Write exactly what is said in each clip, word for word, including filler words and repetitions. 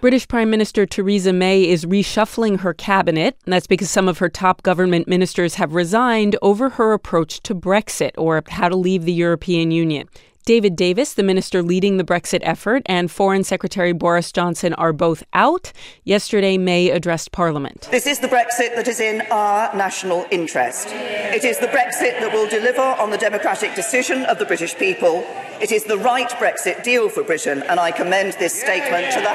British Prime Minister Theresa May is reshuffling her cabinet, and that's because some of her top government ministers have resigned over her approach to Brexit, or how to leave the European Union. David Davis, the minister leading the Brexit effort, and Foreign Secretary Boris Johnson are both out. Yesterday, May addressed Parliament. This is the Brexit that is in our national interest. It is the Brexit that will deliver on the democratic decision of the British people. It is the right Brexit deal for Britain, and I commend this statement to the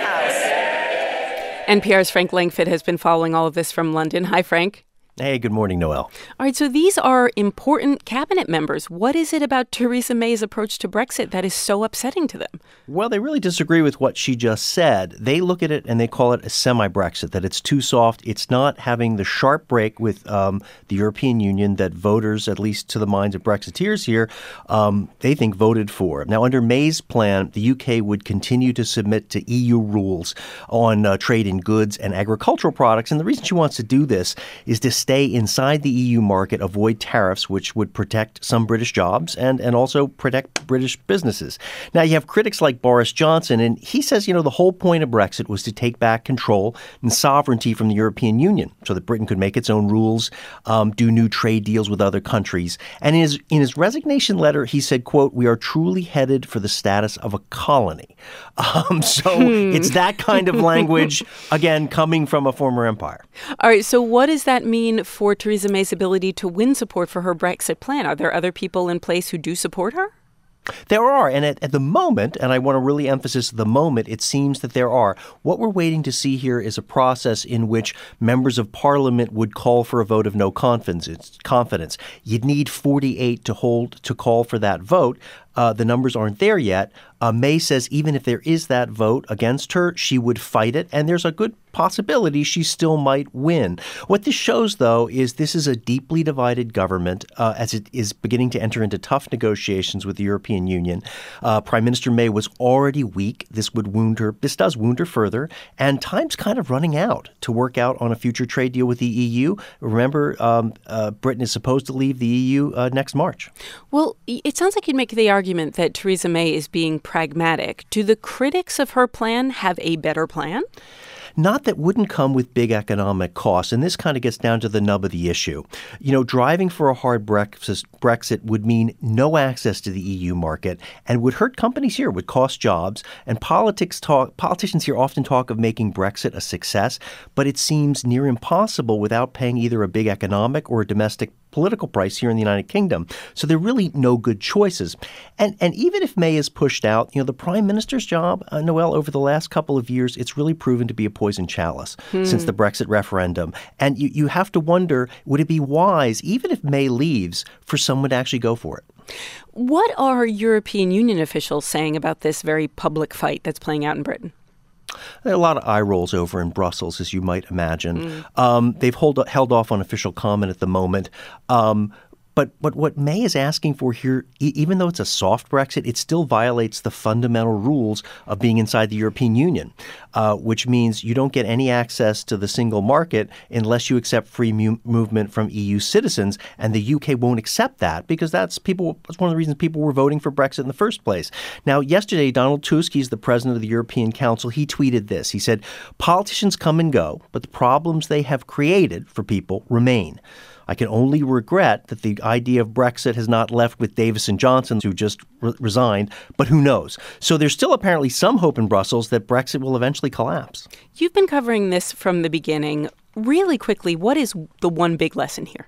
House. N P R's Frank Langfitt has been following all of this from London. Hi, Frank. Hey, good morning, Noelle. All right, so these are important cabinet members. What is it about Theresa May's approach to Brexit that is so upsetting to them? Well, they really disagree with what she just said. They look at it and they call it a semi-Brexit, that it's too soft. It's not having the sharp break with um, the European Union that voters, at least to the minds of Brexiteers here, um, they think voted for. Now, under May's plan, the U K would continue to submit to E U rules on uh, trade in goods and agricultural products. And the reason she wants to do this is to stay inside the E U market, avoid tariffs, which would protect some British jobs and, and also protect British businesses. Now, you have critics like Boris Johnson, and he says, you know, the whole point of Brexit was to take back control and sovereignty from the European Union so that Britain could make its own rules, um, do new trade deals with other countries. And in his, in his resignation letter, he said, quote, "We are truly headed for the status of a colony." Um, so hmm. It's that kind of language, again, coming from a former empire. All right, so what does that mean for Theresa May's ability to win support for her Brexit plan? Are there other people in place who do support her? There are. And at, at the moment, and I want to really emphasize the moment, it seems that there are. What we're waiting to see here is a process in which members of Parliament would call for a vote of no confidence. confidence. You'd need forty-eight to hold to call for that vote. Uh, the numbers aren't there yet. Uh, May says even if there is that vote against her, she would fight it. And there's a good possibility she still might win. What this shows, though, is this is a deeply divided government uh, as it is beginning to enter into tough negotiations with the European Union. Uh, Prime Minister May was already weak. This would wound her. This does wound her further. And time's kind of running out to work out on a future trade deal with the E U. Remember, um, uh, Britain is supposed to leave the E U uh, next March. Well, it sounds like you'd make the argument that Theresa May is being pragmatic. Do the critics of her plan have a better plan? Not that wouldn't come with big economic costs. And this kind of gets down to the nub of the issue. You know, driving for a hard Brexit would mean no access to the E U market and would hurt companies here, would cost jobs. And politics talk, politicians here often talk of making Brexit a success, but it seems near impossible without paying either a big economic or a domestic political price here in the United Kingdom. So there are really no good choices. And and even if May is pushed out, you know, the prime minister's job, uh, Noelle, over the last couple of years, it's really proven to be a poison chalice hmm. since the Brexit referendum. And you, you have to wonder, would it be wise, even if May leaves, for someone to actually go for it? What are European Union officials saying about this very public fight that's playing out in Britain? There are a lot of eye rolls over in Brussels, as you might imagine. Mm. Um, they've hold, held off on official comment at the moment. Um, But but what May is asking for here, e- even though it's a soft Brexit, it still violates the fundamental rules of being inside the European Union, uh, which means you don't get any access to the single market unless you accept free mu- movement from E U citizens. And the U K won't accept that because that's people. That's one of the reasons people were voting for Brexit in the first place. Now, yesterday, Donald Tusk, he's the president of the European Council, he tweeted this. He said, "Politicians come and go, but the problems they have created for people remain. I can only regret that the idea of Brexit has not left with Davis and Johnson, who just re- resigned, but who knows?" So there's still apparently some hope in Brussels that Brexit will eventually collapse. You've been covering this from the beginning. Really quickly, what is the one big lesson here?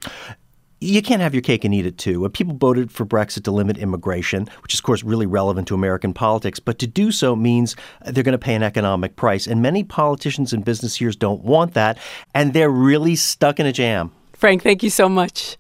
You can't have your cake and eat it, too. People voted for Brexit to limit immigration, which is, of course, really relevant to American politics. But to do so means they're going to pay an economic price. And many politicians and businesses don't want that. And they're really stuck in a jam. Frank, thank you so much.